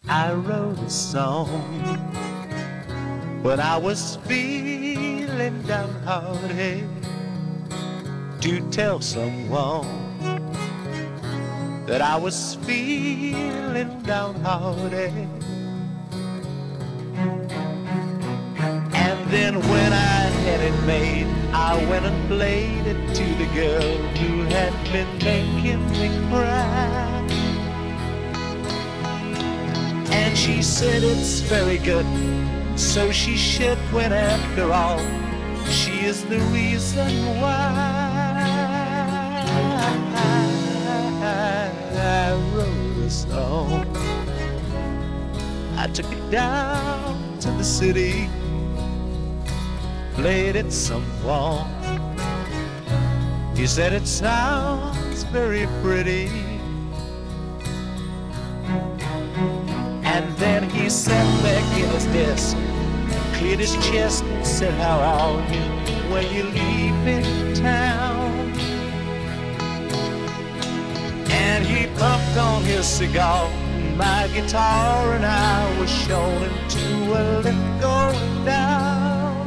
I wrote a song when I was feeling downhearted to tell someone that I was feeling downhearted. And then when I had it made, I went and played it to the girl who had been making me cry. And she said it's very good, so she should win after all. She is the reason why I wrote a song. I took it down to the city, played it someone. He said it sounds very pretty. And then he sat back in his desk, cleared his chest and said, how are you when you leave in town? And he puffed on his cigar, my guitar, and I was shown into a lift going down.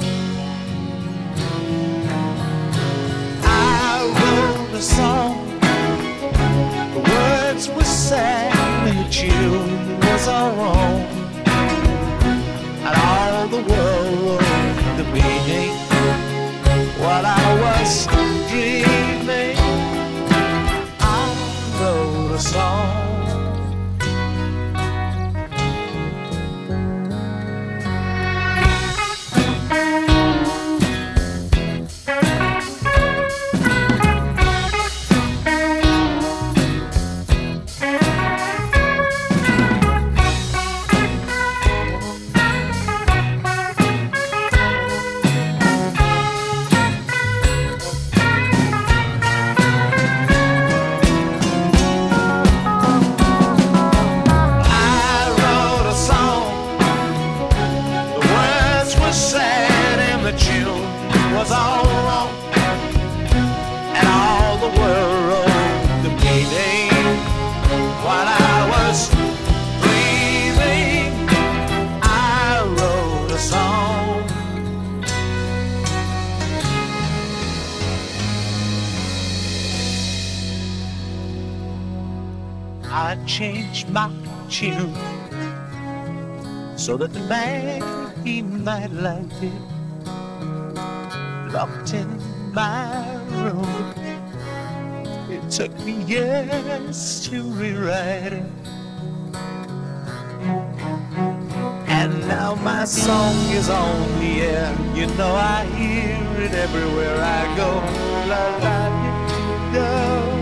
I wrote a song, the words were sad and the tune was all wrong, and all the world wrote the meaning while I was dreaming. I wrote a song. Sad and the tune was all wrong, and all the world wrote the meaning while I was breathing. I wrote a song. I changed my tune so that the man, he might like it. Locked in my room, it took me years to rewrite it. And now my song is on the air, you know I hear it everywhere I go. La la go.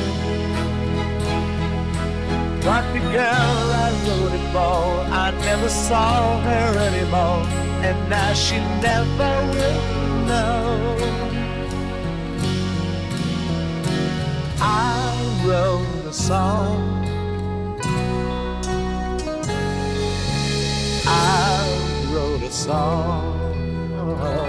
But the girl I wrote it for, I never saw her anymore, and now she never will know. I wrote a song. I wrote a song.